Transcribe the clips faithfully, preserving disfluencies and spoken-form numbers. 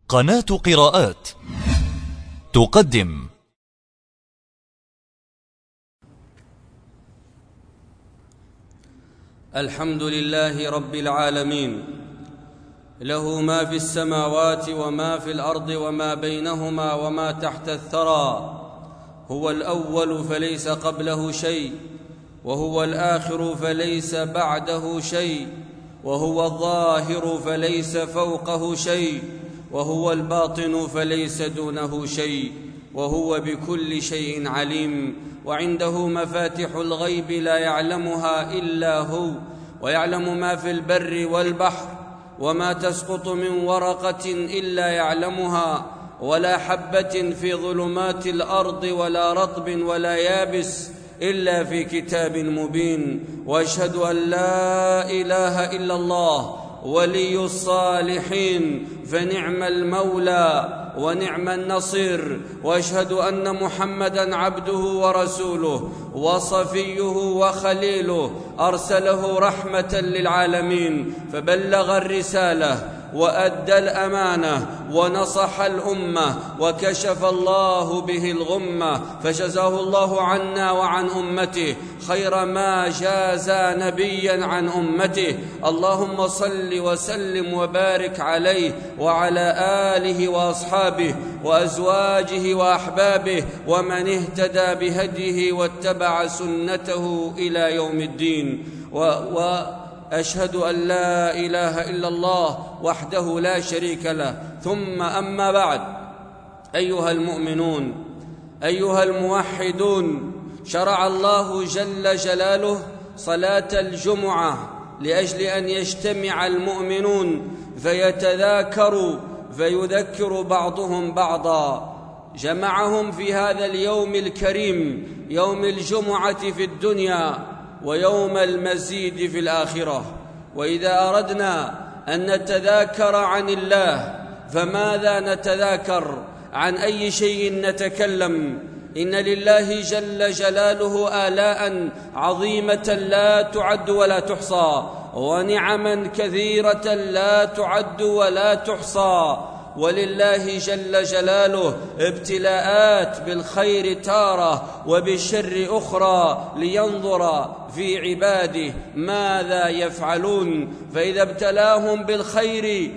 قناة قراءات تقدم الحمد لله رب العالمين، له ما في السماوات وما في الأرض وما بينهما وما تحت الثرى. هو الأول فليس قبله شيء، وهو الآخر فليس بعده شيء، وهو الظاهر فليس فوقه شيء، وهو الباطن فليس دونه شيء، وهو بكل شيء عليم. وعنده مفاتح الغيب لا يعلمها إلا هو، ويعلم ما في البر والبحر، وما تسقط من ورقة إلا يعلمها، ولا حبة في ظلمات الأرض ولا رطب ولا يابس إلا في كتاب مبين. وأشهد أن لا إله إلا الله ولي الصالحين، فنعم المولى ونعم النصير. وأشهد أن محمدًا عبده ورسوله وصفيه وخليله، أرسله رحمة للعالمين، فبلغ الرسالة وأدى الأمانة ونصح الأمة، وكشف الله به الغمة، فجزاه الله عنا وعن أمته خير ما جاز نبيا عن أمته. اللهم صل وسلم وبارك عليه وعلى آله وأصحابه وأزواجه وأحبابه ومن اهتدى بهديه واتبع سنته إلى يوم الدين. و, و أشهد أن لا إله إلا الله وحده لا شريك له، ثم أما بعد. أيها المؤمنون، أيها الموحدون، شرع الله جل جلاله صلاة الجمعة لأجل أن يجتمع المؤمنون فيتذاكروا فيذكر بعضهم بعضا. جمعهم في هذا اليوم الكريم، يوم الجمعة في الدنيا ويوم المزيد في الآخرة. وإذا أردنا أن نتذاكر عن الله فماذا نتذاكر؟ عن أي شيء نتكلم؟ إن لله جل جلاله آلاء عظيمة لا تعد ولا تحصى، ونعما كثيرة لا تعد ولا تحصى. ولله جل جلاله ابتلاءات بالخير تارة وبالشر أخرى، لينظر في عباده ماذا يفعلون. فإذا ابتلاهم بالخير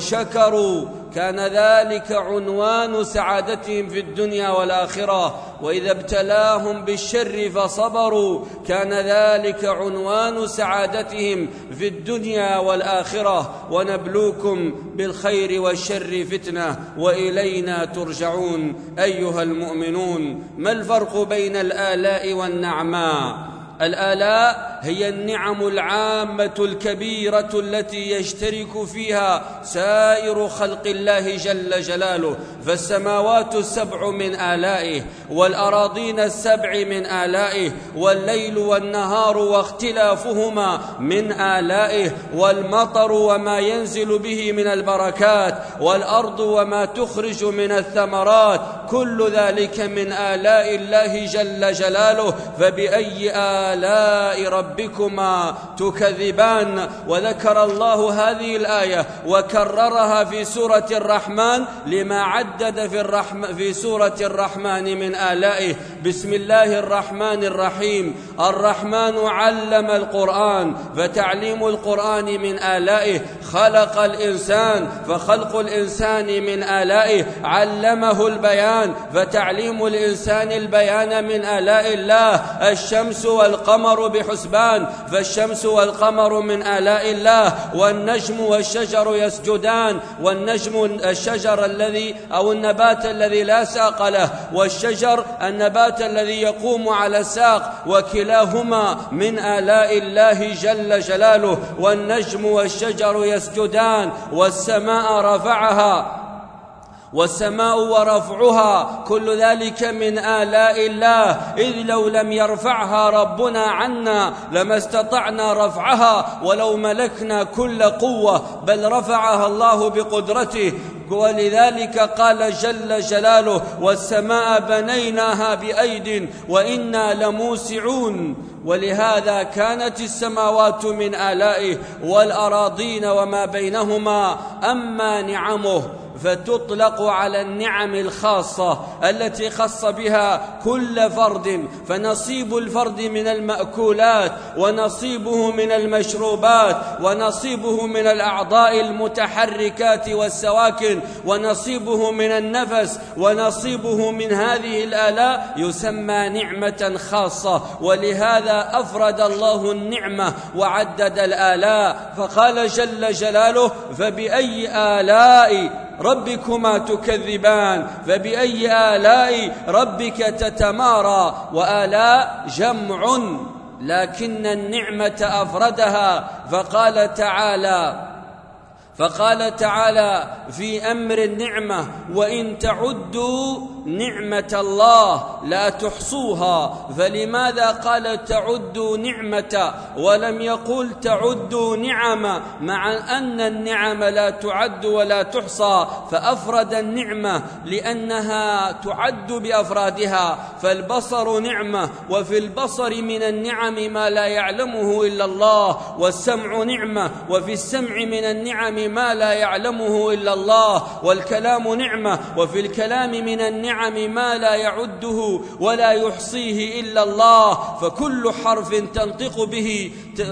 وشكروا كان ذلك عنوان سعادتهم في الدنيا والآخرة، وإذا ابتلاهم بالشر فصبروا كان ذلك عنوان سعادتهم في الدنيا والآخرة. ونبلوكم بالخير والشر فتنة وإلينا ترجعون. أيها المؤمنون، ما الفرق بين الآلاء والنعماء؟ الآلاء هي النعم العامة الكبيرة التي يشترك فيها سائر خلق الله جل جلاله، فالسماوات السبع من آلائه، والأراضين السبع من آلائه، والليل والنهار واختلافهما من آلائه، والمطر وما ينزل به من البركات، والأرض وما تخرج من الثمرات، كل ذلك من آلاء الله جل جلاله. فبأي آلاء ربكما تكذبان؟ وذكر الله هذه الآية وكررها في سورة الرحمن لما عدد في, الرحم في سورة الرحمن من آلائه. بسم الله الرحمن الرحيم. الرحمن علم القرآن، فتعليم القرآن من آلائه. خلق الإنسان، فخلق الإنسان من آلائه. علمه البيان، فتعليم الإنسان البيان من آلاء الله. الشمس والقمر بحسبان، فالشمس والقمر من آلاء الله. والنجم والشجر يسجدان، والنجم الشجر الذي أو النبات الذي لا ساق له، والشجر النبات الذي يقوم على الساق، وكلاهما من آلاء الله جل جلاله. والنجم والشجر يسجدان. والسماء رفعها، والسماء ورفعها، كل ذلك من آلاء الله. إذ لو لم يرفعها ربنا عنا لما استطعنا رفعها ولو ملكنا كل قوة، بل رفعها الله بقدرته. ولذلك قال جل جلاله: والسماء بنيناها بأيد وإنا لموسعون. ولهذا كانت السماوات من آلائه والأراضين وما بينهما. أما نعمه فتطلق على النعم الخاصة التي خص بها كل فرد، فنصيب الفرد من المأكولات، ونصيبه من المشروبات، ونصيبه من الأعضاء المتحركات والسواكن، ونصيبه من النفس، ونصيبه من هذه الآلاء يسمى نعمة خاصة. ولهذا أفرد الله النعمة وعدد الآلاء، فقال جل جلاله: فبأي آلاء ربكما تكذبان، فبأي آلاء ربك تتمارى. وآلاء جمع، لكن النعمة أفردها، فقال تعالى فقال تعالى في أمر النعمة: وإن تعدوا نعمة الله لا تحصوها. فلماذا قال تعدوا نعمة ولم يقل تعدوا نعمة، مع أن النعم لا تعد ولا تحصى؟ فأفرد النعمة لأنها تعد بأفرادها، فالبصر نعمة، وفي البصر من النعم ما لا يعلمه إلا الله، والسمع نعمة، وفي السمع من النعم ما لا يعلمه إلا الله، والكلام نعمة، وفي الكلام من النعم ما لا يعده ولا يحصيه إلا الله. فكل حرف تنطق به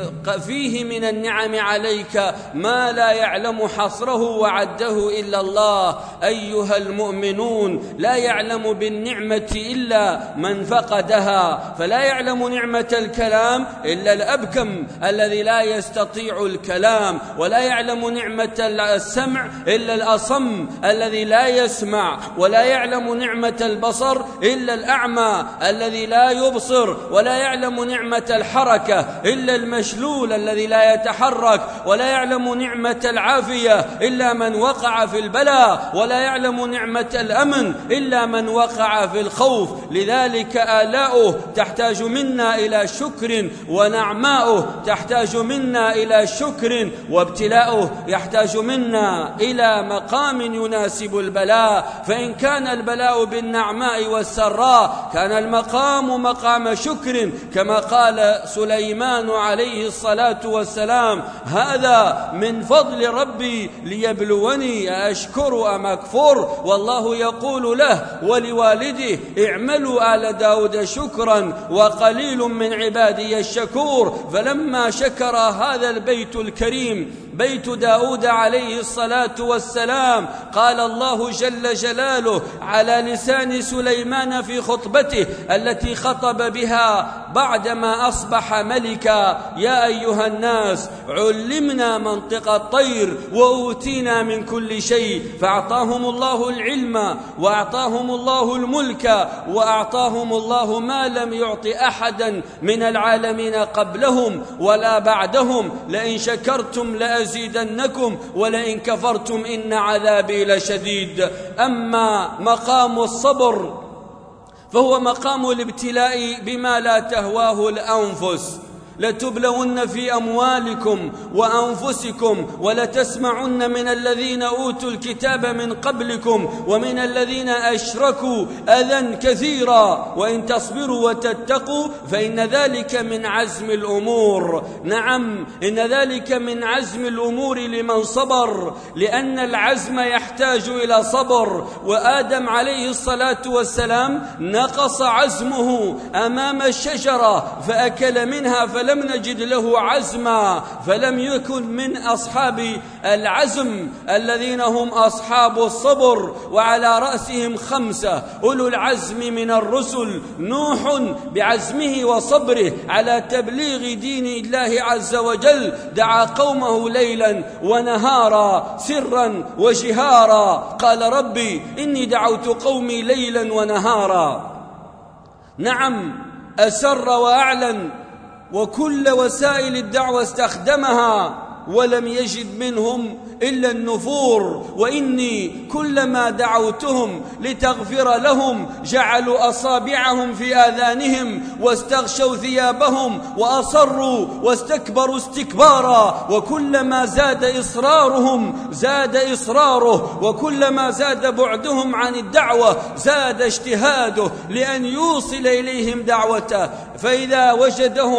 فيه من النعم عليك ما لا يعلم حصره وعده إلا الله. أيها المؤمنون، لا يعلم بالنعمة إلا من فقدها، فلا يعلم نعمة الكلام إلا الأبكم الذي لا يستطيع الكلام، ولا يعلم نعمة السمع إلا الأصم الذي لا يسمع، ولا يعلم نعمة البصر إلا الأعمى الذي لا يبصر، ولا يعلم نعمة الحركة إلا المشلول الذي لا يتحرك، ولا يعلم نعمة العافية إلا من وقع في البلاء، ولا يعلم نعمة الأمن إلا من وقع في الخوف. لذلك آلاؤه تحتاج منا إلى شكر، ونعماؤه تحتاج منا إلى شكر، وابتلاؤه يحتاج منا إلى مقام يناسب البلاء. فإن كان البلاء بالنعماء والسراء كان المقام مقام شكر، كما قال سليمان عليه الصلاة والسلام: هذا من فضل ربي ليبلوني أشكر أم أكفر. والله يقول له ولوالده: اعملوا آل داود شكرا وقليل من عبادي الشكور. فلما شكر هذا البيت الكريم بيت داود عليه الصلاة والسلام، قال الله جل جلاله على لسان سليمان في خطبته التي خطب بها بعدما أصبح ملكا: يا أيها الناس علمنا منطق الطير وأوتينا من كل شيء. فأعطاهم الله العلم، وأعطاهم الله الملك، وأعطاهم الله ما لم يعط أحدا من العالمين قبلهم ولا بعدهم: لئن شكرتم لأزيدنكم ولئن كفرتم إن عذابي لشديد. أما مقام الصبر فهو مقام الابتلاء بما لا تهواه الأنفس. لتبلون في أموالكم وأنفسكم ولتسمعن من الذين أوتوا الكتاب من قبلكم ومن الذين أشركوا أذى كثيرا وإن تصبروا وتتقوا فإن ذلك من عزم الأمور. نعم، إن ذلك من عزم الأمور لمن صبر، لأن العزم يحتاج إلى صبر. وآدم عليه الصلاة والسلام نقص عزمه أمام الشجرة فأكل منها فلم نجد له عزما، فلم يكن من أصحاب العزم الذين هم أصحاب الصبر. وعلى رأسهم خمسة أولو العزم من الرسل: نوح بعزمه وصبره على تبليغ دين الله عز وجل، دعا قومه ليلا ونهارا سرا وجهارا، قال: ربي إني دعوت قومي ليلا ونهارا. نعم، أسر وأعلن وكل وسائل الدعوة استخدمها ولم يجد منهم إلا النفور. وإني كلما دعوتهم لتغفر لهم جعلوا أصابعهم في آذانهم واستغشوا ثيابهم وأصروا واستكبروا استكبارا. وكلما زاد إصرارهم زاد إصراره، وكلما زاد بعدهم عن الدعوة زاد اجتهاده لأن يوصل إليهم دعوته. فإذا وجدهم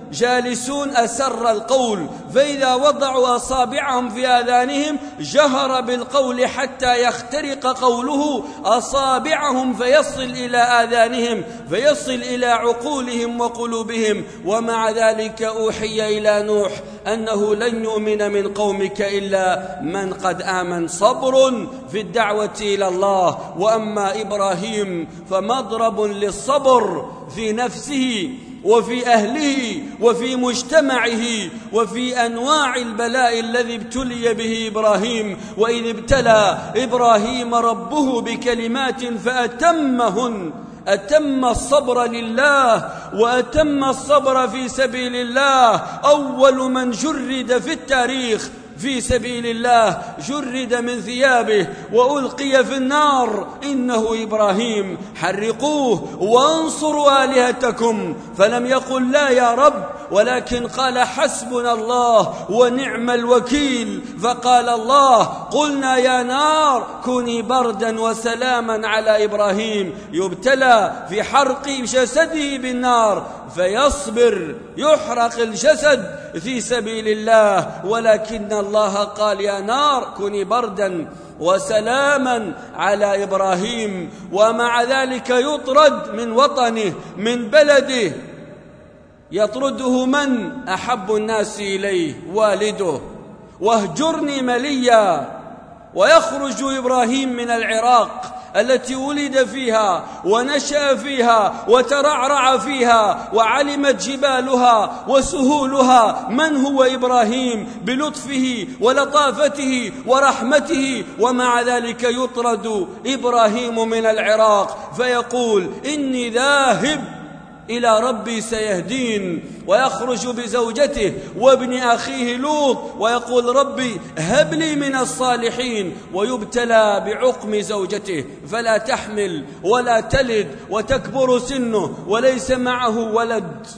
جالسون أسر القول، فإذا وضعوا أصابعهم في آذانهم جهر بالقول حتى يخترق قوله أصابعهم فيصل إلى آذانهم، فيصل إلى عقولهم وقلوبهم. ومع ذلك أوحي إلى نوح أنه لن يؤمن من قومك إلا من قد آمن. صبر في الدعوة إلى الله. وأما إبراهيم فمضرب للصبر في نفسه وفي أهله وفي مجتمعه وفي أنواع البلاء الذي ابتلي به إبراهيم. وإذ ابتلى إبراهيم ربه بكلمات فأتمهن، أتم الصبر لله وأتم الصبر في سبيل الله. أول من جرد في التاريخ في سبيل الله، جرد من ثيابه وألقي في النار، إنه إبراهيم. حرقوه وانصروا آلهتكم، فلم يقل لا يا رب، ولكن قال حسبنا الله ونعم الوكيل. فقال الله قلنا يا نار كوني بردا وسلاما على إبراهيم. يبتلى في حرق جسده بالنار فيصبر، يحرق الجسد في سبيل الله، ولكن الله قال يا نار كوني بردا وسلاما على إبراهيم. ومع ذلك يطرد من وطنه من بلده، يطرده من أحب الناس إليه والده، واهجرني مليا. ويخرج إبراهيم من العراق التي ولد فيها ونشأ فيها وترعرع فيها، وعلمت جبالها وسهولها من هو إبراهيم بلطفه ولطافته ورحمته. ومع ذلك يطرد إبراهيم من العراق فيقول إني ذاهب إلى ربي سيهدين، ويخرج بزوجته وابن أخيه لوط ويقول ربي هب لي من الصالحين، ويبتلى بعقم زوجته فلا تحمل ولا تلد وتكبر سنه وليس معه ولد.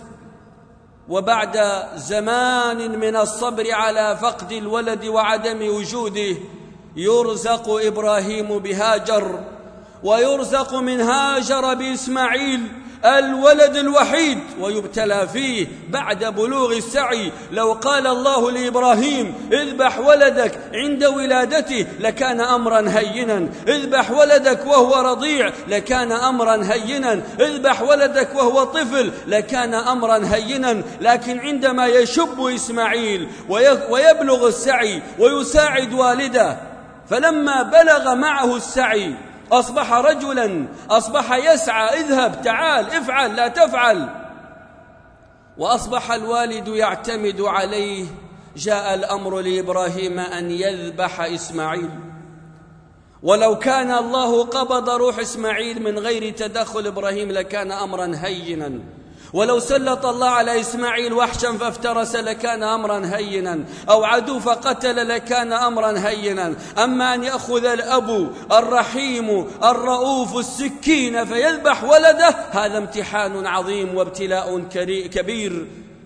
وبعد زمان من الصبر على فقد الولد وعدم وجوده يرزق إبراهيم بهاجر، ويرزق من هاجر بإسماعيل الولد الوحيد، ويبتلى فيه بعد بلوغ السعي. لو قال الله لإبراهيم اذبح ولدك عند ولادته لكان أمرا هينا، اذبح ولدك وهو رضيع لكان أمرا هينا، اذبح ولدك وهو طفل لكان أمرا هينا. لكن عندما يشب إسماعيل ويبلغ السعي ويساعد والده، فلما بلغ معه السعي أصبح رجلا، أصبح يسعى اذهب تعال افعل لا تفعل، وأصبح الوالد يعتمد عليه. جاء الأمر لإبراهيم أن يذبح إسماعيل، ولو كان الله قبض روح إسماعيل من غير تدخل إبراهيم لكان أمرا هينا، ولو سلط الله على إسماعيل وحشا فافترس لكان أمرا هينا، أو عدو فقتل لكان أمرا هينا. أما أن يأخذ الأب الرحيم الرؤوف السكين فيذبح ولده، هذا امتحان عظيم وابتلاء كبير.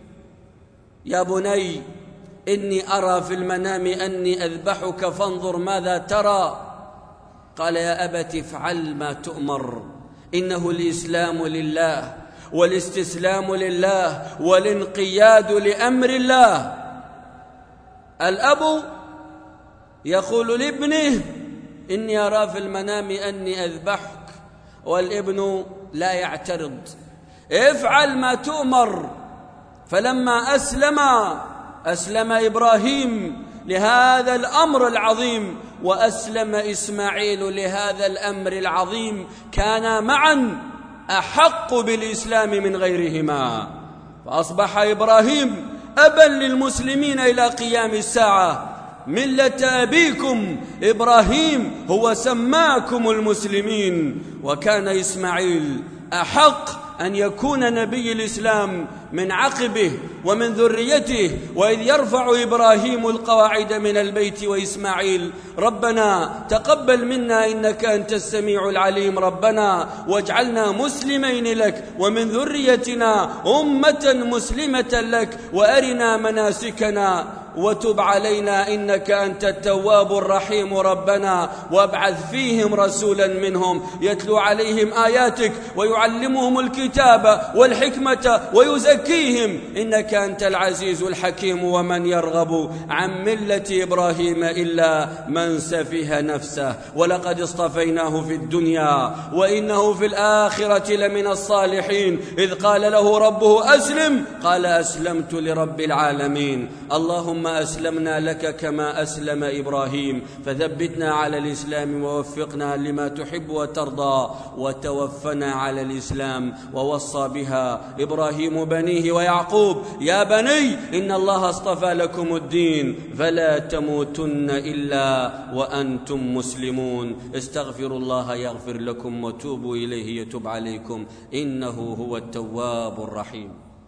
يا بني إني أرى في المنام أني أذبحك فانظر ماذا ترى. قال يا أبت افعل ما تؤمر، إنه الإسلام لله والاستسلام لله والانقياد لأمر الله. الأب يقول لابنه إني أرى في المنام أني أذبحك، والابن لا يعترض، افعل ما تؤمر. فلما أسلم أسلم إبراهيم لهذا الأمر العظيم، وأسلم إسماعيل لهذا الأمر العظيم، كانا معا أحق بالإسلام من غيرهما. فأصبح إبراهيم أبا للمسلمين إلى قيام الساعة. ملة أبيكم إبراهيم هو سماكم المسلمين. وكان إسماعيل أحق أن يكون نبي الإسلام من عقبه ومن ذريته. وإذ يرفع إبراهيم القواعد من البيت وإسماعيل ربنا تقبل منا إنك أنت السميع العليم، ربنا واجعلنا مسلمين لك ومن ذريتنا أمة مسلمة لك وأرنا مناسكنا وتب علينا إنك أنت التواب الرحيم ربنا، وابعث فيهم رسولا منهم يتلو عليهم آياتك ويعلمهم الكتاب والحكمة ويزكيهم إنك أنت العزيز الحكيم. ومن يرغب عن ملة إبراهيم إلا من سفه نفسه، ولقد اصطفيناه في الدنيا وإنه في الآخرة لمن الصالحين. إذ قال له ربه أسلم قال أسلمت لرب العالمين. اللهم أسلمنا لك كما أسلم إبراهيم، فثبتنا على الإسلام ووفقنا لما تحب وترضى، وتوفنا على الإسلام. ووصى بها إبراهيم بنيه ويعقوب: يا بني إن الله اصطفى لكم الدين فلا تموتن إلا وأنتم مسلمون. استغفروا الله يغفر لكم وتوبوا إليه يتوب عليكم إنه هو التواب الرحيم.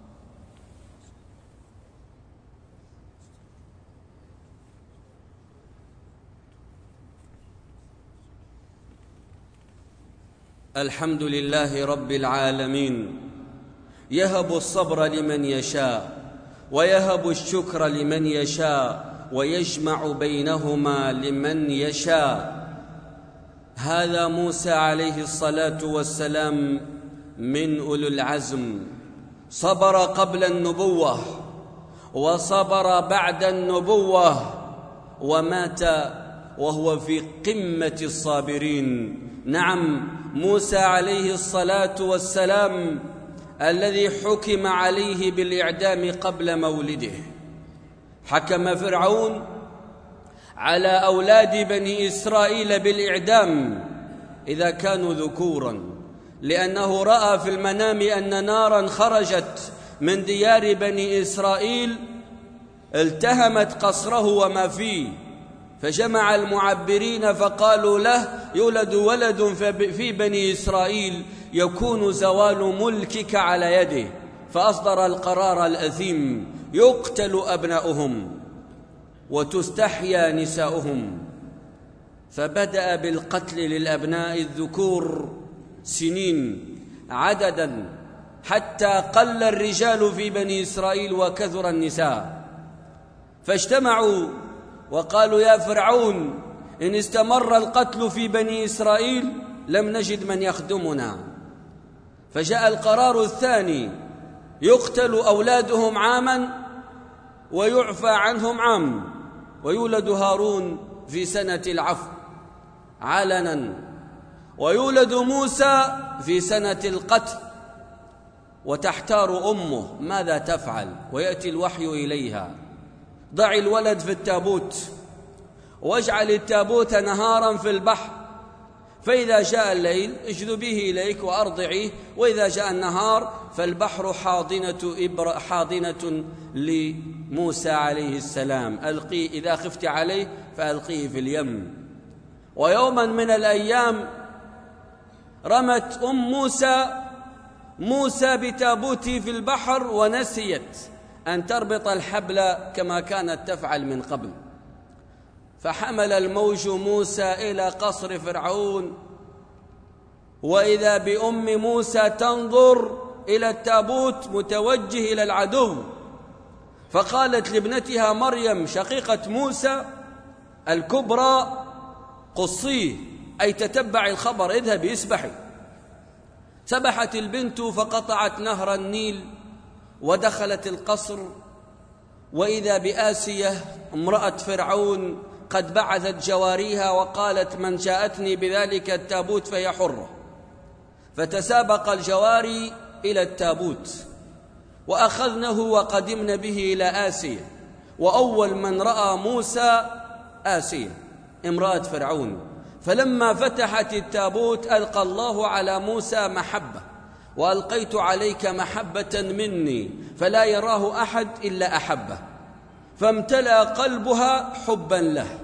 الحمد لله رب العالمين، يهب الصبر لمن يشاء ويهب الشكر لمن يشاء ويجمع بينهما لمن يشاء. هذا موسى عليه الصلاة والسلام من أولي العزم، صبر قبل النبوة وصبر بعد النبوة، ومات وهو في قمة الصابرين. نعم، موسى عليه الصلاة والسلام الذي حكم عليه بالإعدام قبل مولده. حكم فرعون على أولاد بني إسرائيل بالإعدام إذا كانوا ذكورا، لأنه رأى في المنام أن نارا خرجت من ديار بني إسرائيل التهمت قصره وما فيه، فجمع المعبرين فقالوا له: يولد ولد في بني إسرائيل يكون زوال ملكك على يده. فأصدر القرار الأثيم: يقتل أبناؤهم وتستحيا نساؤهم. فبدأ بالقتل للأبناء الذكور سنين عددا، حتى قل الرجال في بني إسرائيل وكثر النساء. فاجتمعوا وقالوا: يا فرعون، إن استمر القتل في بني إسرائيل لم نجد من يخدمنا. فجاء القرار الثاني: يقتل أولادهم عاما ويعفى عنهم عام، ويولد هارون في سنة العفو علنا، ويولد موسى في سنة القتل. وتحتار أمه ماذا تفعل، ويأتي الوحي إليها: ضع الولد في التابوت واجعل التابوت نهارا في البحر، فإذا جاء الليل اجذبيه إليك وأرضعيه، وإذا جاء النهار فالبحر حاضنة, إبر حاضنة لموسى عليه السلام، ألقيه إذا خفت عليه فألقيه في اليم. ويوما من الأيام رمت أم موسى موسى بتابوته في البحر، ونسيت أن تربط الحبل كما كانت تفعل من قبل. فحمل الموج موسى إلى قصر فرعون، وإذا بأم موسى تنظر إلى التابوت متوجه إلى العدو، فقالت لابنتها مريم شقيقة موسى الكبرى: قصيه، أي تتبع الخبر، اذهبي اسبحي. سبحت البنت فقطعت نهر النيل ودخلت القصر، وإذا بآسية امرأة فرعون قد بعثت جواريها وقالت: من جاءتني بذلك التابوت فهي حرة. فتسابق الجواري إلى التابوت وأخذنه وقدمن به إلى آسية، وأول من رأى موسى آسية امرأة فرعون. فلما فتحت التابوت ألقى الله على موسى محبة: وألقيت عليك محبة مني فلا يراه أحد إلا أحبه. فامتلأ قلبها حبا له.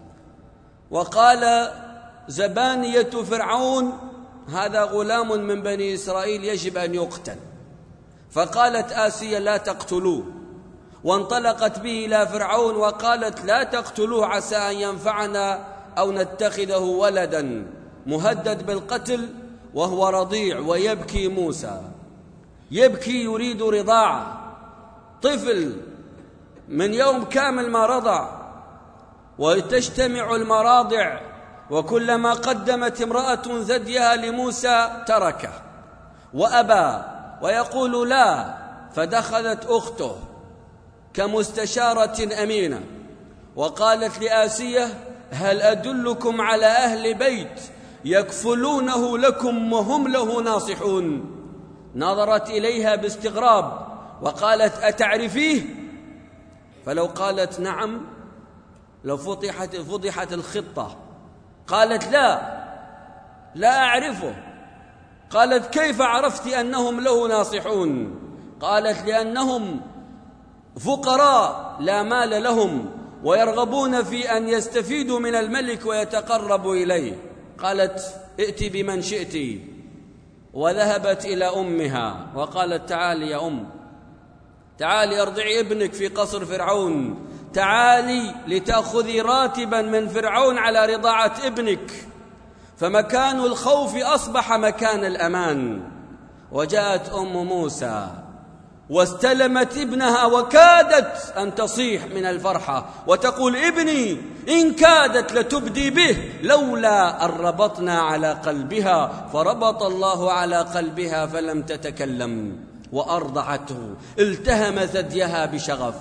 وقال زبانية فرعون: هذا غلام من بني إسرائيل يجب أن يقتل. فقالت آسية: لا تقتلوه. وانطلقت به إلى فرعون وقالت: لا تقتلوه عسى أن ينفعنا أو نتخذه ولدا، مهدد بالقتل وهو رضيع. ويبكي موسى، يبكي يريد رضاعة، طفل من يوم كامل ما رضع، وتجتمع المراضع، وكلما قدمت امرأة ثديها لموسى تركه وأبى ويقول لا، فدخلت أخته كمستشارة أمينة وقالت لآسية: هل أدلكم على أهل بيت يكفلونه لكم وهم له ناصحون؟ نظرت إليها باستغراب وقالت: أتعرفيه؟ فلو قالت نعم لو فضحت فضحت الخطة. قالت: لا لا أعرفه. قالت: كيف عرفت أنهم له ناصحون؟ قالت: لأنهم فقراء لا مال لهم ويرغبون في أن يستفيدوا من الملك ويتقربوا إليه. قالت: ائتي بمن شئت. وذهبت إلى أمها وقالت: تعالي يا أم، تعالي أرضعي ابنك في قصر فرعون، تعالي لتأخذي راتبا من فرعون على رضاعة ابنك، فمكان الخوف أصبح مكان الأمان. وجاءت أم موسى واستلمت ابنها وكادت أن تصيح من الفرحة وتقول: ابني إن كادت لتبدي به لولا أن ربطنا على قلبها، فربط الله على قلبها فلم تتكلم وأرضعته. التهم ثديها بشغف،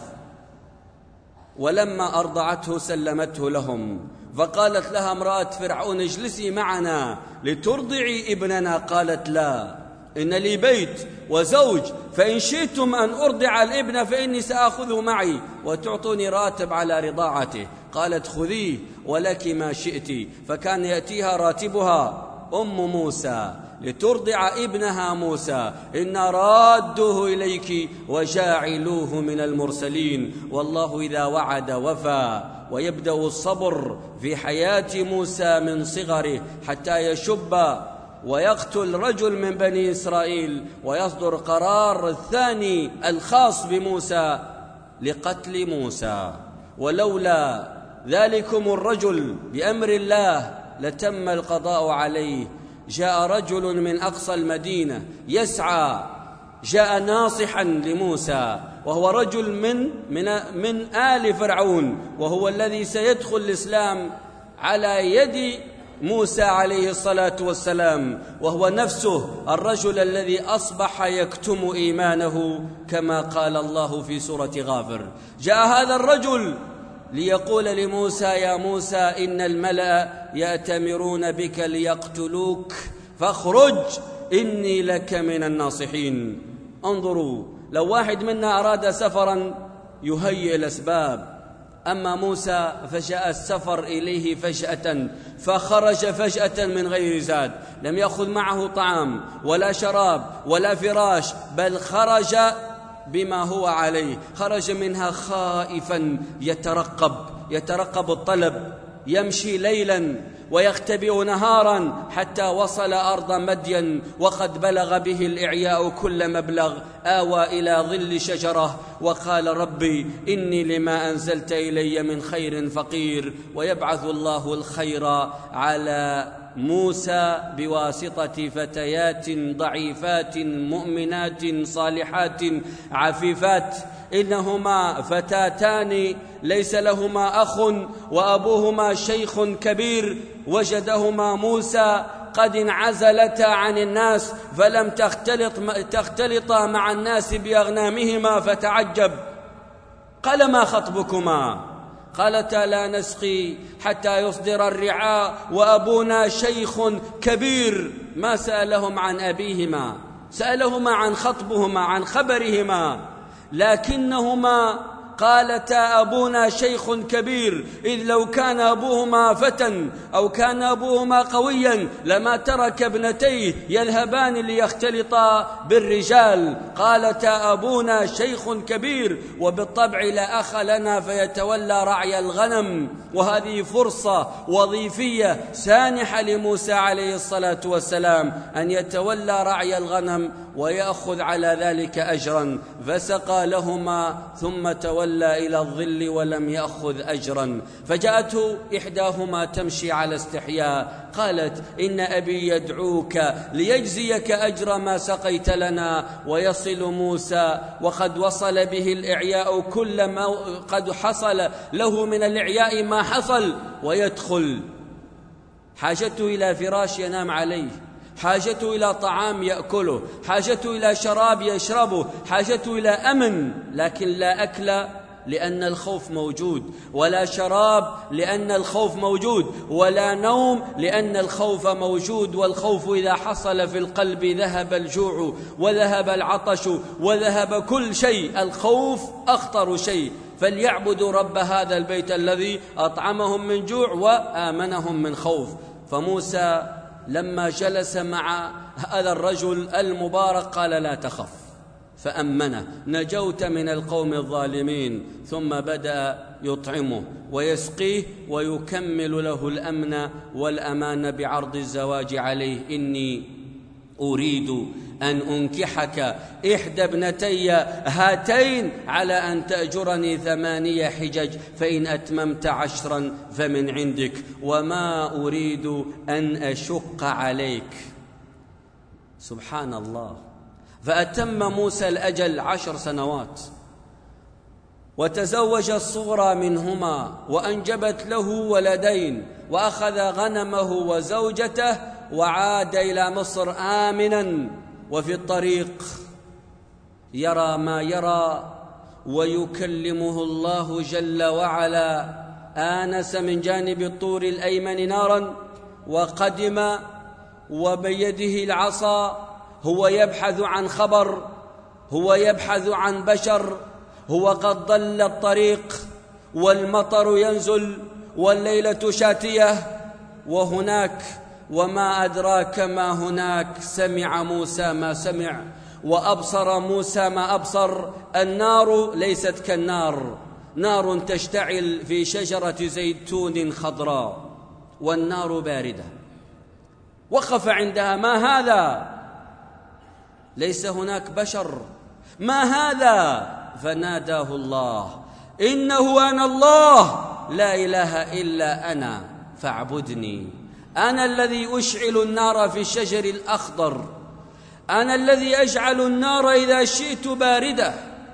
ولما أرضعته سلمته لهم، فقالت لها امرأة فرعون: اجلسي معنا لترضعي ابننا. قالت: لا، إن لي بيت وزوج، فإن شئتم أن أرضع الابن فإني سأخذه معي وتعطوني راتب على رضاعته. قالت: خذيه ولك ما شئت. فكان يأتيها راتبها أم موسى لترضع ابنها موسى: إنا رادوه إليك وجاعلوه من المرسلين. والله إذا وعد وفى. ويبدأ الصبر في حياة موسى من صغره حتى يشب ويقتل رجل من بني إسرائيل، ويصدر قرار الثاني الخاص بموسى لقتل موسى. ولولا ذلكم الرجل بأمر الله لتم القضاء عليه. جاء رجل من أقصى المدينة يسعى، جاء ناصحا لموسى، وهو رجل من من من آل فرعون، وهو الذي سيدخل الإسلام على يد موسى عليه الصلاة والسلام، وهو نفسه الرجل الذي أصبح يكتم إيمانه كما قال الله في سورة غافر. جاء هذا الرجل ليقول لموسى: يا موسى إن الملأ يأتمرون بك ليقتلوك فاخرج إني لك من الناصحين. انظروا، لو واحد منا أراد سفرا يهيئ الأسباب، أما موسى فجاء السفر إليه فجأة، فخرج فجأة من غير زاد، لم يأخذ معه طعام ولا شراب ولا فراش، بل خرج بما هو عليه. خرج منها خائفا يترقب يترقب الطلب، يمشي ليلا ويختبئ نهارا حتى وصل أرض مدين، وقد بلغ به الإعياء كل مبلغ. آوى إلى ظل شجرة وقال: ربي إني لما أنزلت إلي من خير فقير. ويبعث الله الخير على موسى بواسطة فتيات ضعيفات مؤمنات صالحات عفيفات، إنهما فتاتان ليس لهما أخ وأبوهما شيخ كبير، وجدهما موسى قد انعزلتا عن الناس فلم تختلط تختلطا مع الناس بأغنامهما، فتعجب. قال: ما خطبكما؟ قالتا: لا نسقي حتى يصدر الرعاء وأبونا شيخ كبير. ما سألهم عن أبيهما، سألهما عن خطبهما، عن خبرهما، لكنهما قالتا: أبونا شيخ كبير، إذ لو كان أبوهما فتى أو كان أبوهما قويا لما ترك ابنتيه يذهبان ليختلطا بالرجال. قالتا: أبونا شيخ كبير، وبالطبع لا أخ لنا فيتولى رعي الغنم. وهذه فرصة وظيفية سانحة لموسى عليه الصلاة والسلام أن يتولى رعي الغنم ويأخذ على ذلك أجرا، فسقى لهما ثم تولى إلى الظل ولم يأخذ أجرا. فجاءته إحداهما تمشي على استحياء قالت: إن أبي يدعوك ليجزيك أجر ما سقيت لنا. ويصل موسى وقد وصل به الإعياء كل ما قد حصل له من الإعياء ما حصل، ويدخل حاجته إلى فراش ينام عليه، حاجته إلى طعام يأكله، حاجته إلى شراب يشربه، حاجته إلى أمن، لكن لا أكل لأن الخوف موجود، ولا شراب لأن الخوف موجود، ولا نوم لأن الخوف موجود. والخوف إذا حصل في القلب ذهب الجوع وذهب العطش وذهب كل شيء. الخوف أخطر شيء. فليعبدوا رب هذا البيت الذي أطعمهم من جوع وآمنهم من خوف. فموسى لما جلس مع هذا الرجل المبارك قال: لا تخف، فأمنه: نجوت من القوم الظالمين. ثم بدأ يطعمه ويسقيه ويكمل له الأمن والأمان بعرض الزواج عليه: إني أريد أن أنكحك إحدى ابنتي هاتين على أن تأجرني ثمانية حجج، فإن أتممت عشرا فمن عندك، وما أريد أن أشق عليك. سبحان الله. فأتم موسى الأجل عشر سنوات، وتزوج الصغرى منهما، وأنجبت له ولدين، وأخذ غنمه وزوجته وعاد إلى مصر آمنا. وفي الطريق يرى ما يرى، ويكلمه الله جل وعلا. آنس من جانب الطور الأيمن نارا وقدم وبيده العصا، هو يبحث عن خبر، هو يبحث عن بشر، هو قد ضل الطريق والمطر ينزل والليلة شاتية، وهناك وما أدراك ما هناك سمع موسى ما سمع، وأبصر موسى ما أبصر. النار ليست كالنار، نار تشتعل في شجرة زيتون خضراء، والنار باردة. وقف عندها: ما هذا؟ ليس هناك بشر، ما هذا؟ فناداه الله: إنه أنا الله، لا إله إلا أنا فاعبدني. أنا الذي أشعل النار في الشجر الأخضر، أنا الذي أجعل النار إذا شئت باردة،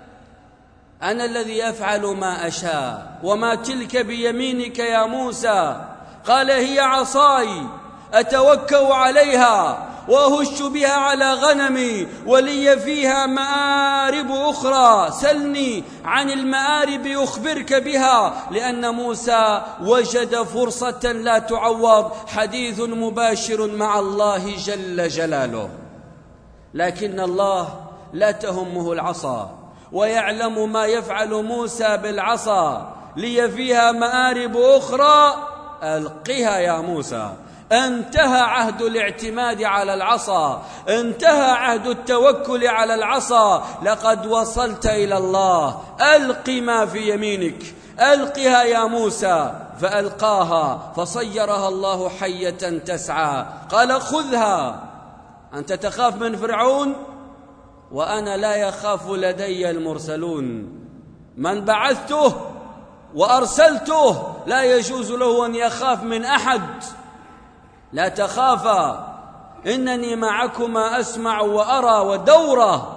أنا الذي أفعل ما أشاء. وما تلك بيمينك يا موسى؟ قال: هي عصاي أتوكأ عليها وأهش بها على غنمي ولي فيها مآرب أخرى، سلني عن المآرب أخبرك بها. لأن موسى وجد فرصة لا تعوض، حديث مباشر مع الله جل جلاله. لكن الله لا تهمه العصا، ويعلم ما يفعل موسى بالعصا. لي فيها مآرب أخرى، ألقها يا موسى. انتهى عهد الاعتماد على العصا، انتهى عهد التوكل على العصا. لقد وصلت إلى الله. ألق ما في يمينك، ألقها يا موسى. فألقاها فصيرها الله حية تسعى. قال: خذها. أنت تخاف من فرعون؟ وأنا لا يخاف لدي المرسلون. من بعثته وأرسلته لا يجوز له أن يخاف من أحد. لا تخافا، إنني معكما أسمع وأرى. ودورة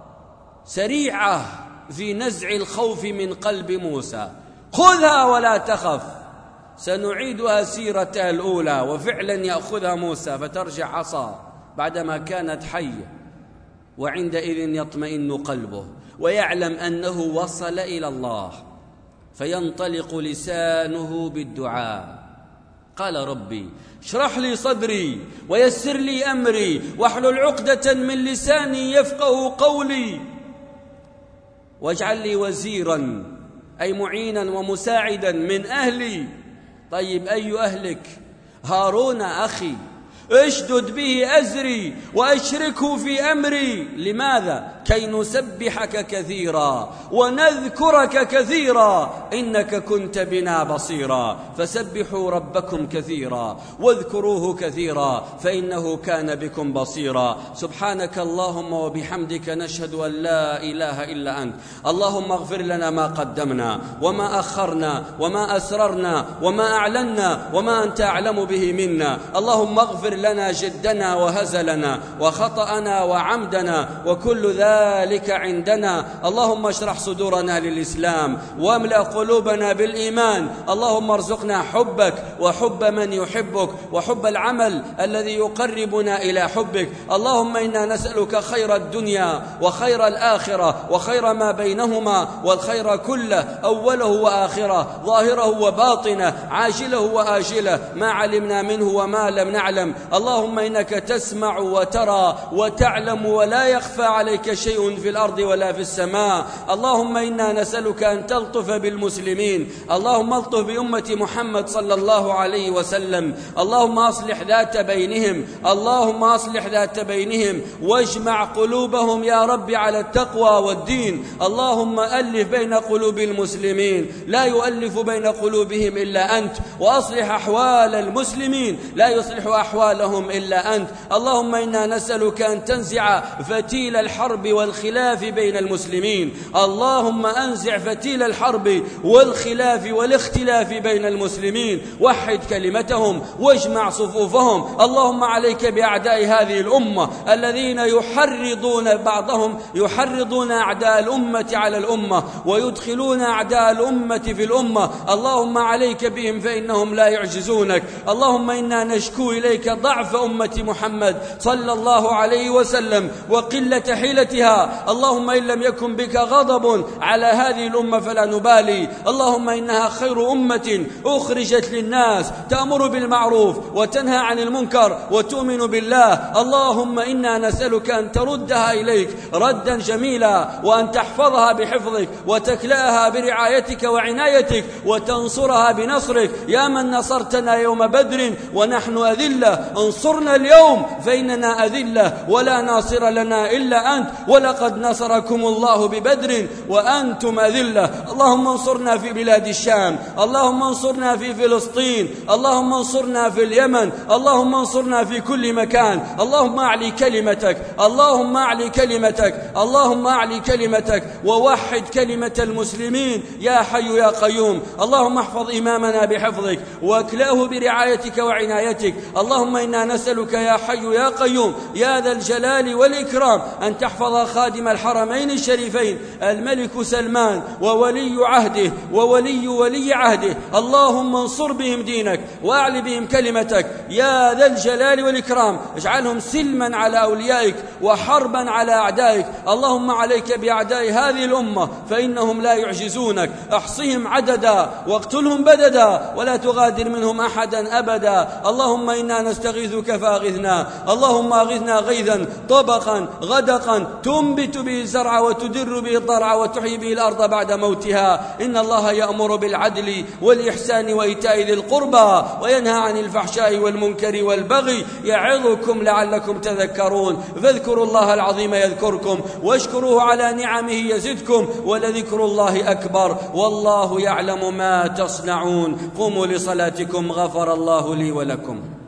سريعة في نزع الخوف من قلب موسى: خذها ولا تخف. سنعيدها سيرتها الأولى. وفعلا يأخذها موسى فترجع عصا بعدما كانت حية، وعندئذ يطمئن قلبه ويعلم أنه وصل إلى الله، فينطلق لسانه بالدعاء. قال: ربي اشرح لي صدري ويسر لي أمري واحلل عقدة من لساني يفقه قولي، واجعل لي وزيرا أي معينا ومساعدا من أهلي. طيب، أي أهلك؟ هارون أخي، اشدد به أزري وأشركه في أمري. لماذا؟ كي نسبحك كثيرا ونذكرك كثيرا إنك كنت بنا بصيرا. فسبحوا ربكم كثيرا واذكروه كثيرا فإنه كان بكم بصيرا. سبحانك اللهم وبحمدك نشهد أن لا إله إلا أنت. اللهم اغفر لنا ما قدمنا وما أخرنا وما أسررنا وما أعلنا وما أنت أعلم به منا. اللهم اغفر لنا جدنا وهزلنا وخطأنا وعمدنا وكل ذلك عندنا. اللهم اشرح صدورنا للإسلام واملأ قلوبنا بالإيمان. اللهم ارزقنا حبك وحب من يحبك وحب العمل الذي يقربنا إلى حبك. اللهم إنا نسألك خير الدنيا وخير الآخرة وخير ما بينهما والخير كله أوله وآخره ظاهره وباطنه عاجله وآجله ما علمنا منه وما لم نعلم. اللهم إنك تسمع وترى وتعلم ولا يخفى عليك شيء في الأرض ولا في السماء. اللهم إنا نسألك أن تلطف بالمسلمين. اللهم الطف بأمة محمد صلى الله عليه وسلم. اللهم أصلح ذات بينهم. اللهم أصلح ذات بينهم واجمع قلوبهم يا رب على التقوى والدين. اللهم ألف بين قلوب المسلمين لا يؤلف بين قلوبهم إلا أنت. وأصلح أحوال المسلمين لا يصلح أحوالهم إلا أنت. اللهم إنا نسألك أن تنزع فتيل الحرب والخلاف بين المسلمين. اللهم أنزع فتيل الحرب والخلاف والاختلاف بين المسلمين. وحد كلمتهم واجمع صفوفهم. اللهم عليك بأعداء هذه الأمة الذين يحرضون بعضهم يحرضون أعداء الأمة على الأمة ويدخلون أعداء الأمة في الأمة. اللهم عليك بهم فإنهم لا يعجزونك. اللهم إنا نشكو إليك ضعف أمة محمد صلى الله عليه وسلم وقلة حيلتها. اللهم إن لم يكن بك غضب على هذه الأمة فلا نبالي. اللهم إنها خير أمة أخرجت للناس تأمر بالمعروف وتنهى عن المنكر وتؤمن بالله. اللهم إنا نسألك أن تردها إليك ردا جميلا وأن تحفظها بحفظك وتكلأها برعايتك وعنايتك وتنصرها بنصرك. يا من نصرتنا يوم بدر ونحن أذلة انصرنا اليوم فإننا أذلة ولا ناصر لنا إلا أنت. ولقد نصركم الله ببدر وأنتم أذلة. اللهم انصرنا في بلاد الشام. اللهم انصرنا في فلسطين. اللهم انصرنا في اليمن. اللهم انصرنا في كل مكان. اللهم أعلي كلمتك. اللهم أعلي كلمتك. اللهم أعلي كلمتك ووحد كلمة المسلمين يا حي يا قيوم. اللهم احفظ إمامنا بحفظك واكلأه برعايتك وعنايتك. اللهم إنا نسألك يا حي يا قيوم يا ذا الجلال والإكرام أن تحفظ خادم الحرمين الشريفين الملك سلمان وولي عهده وولي ولي عهده. اللهم انصر بهم دينك وأعل بهم كلمتك يا ذا الجلال والإكرام. اجعلهم سلما على أوليائك وحربا على أعدائك. اللهم عليك بأعداء هذه الأمة فإنهم لا يعجزونك. احصهم عددا واقتلهم بددا ولا تغادر منهم أحدا أبدا. اللهم إنا نستغيثك فأغثنا. اللهم أغثنا غيثا طبقا غدقا تنبت به الزرع وتدر به الضرع وتحيي به الأرض بعد موتها. إن الله يأمر بالعدل والإحسان وإيتاء ذي القربى وينهى عن الفحشاء والمنكر والبغي يعظكم لعلكم تذكرون. فاذكروا الله العظيم يذكركم واشكروه على نعمه يزدكم ولذكر الله أكبر والله يعلم ما تصنعون. قوموا لصلاتكم غفر الله لي ولكم.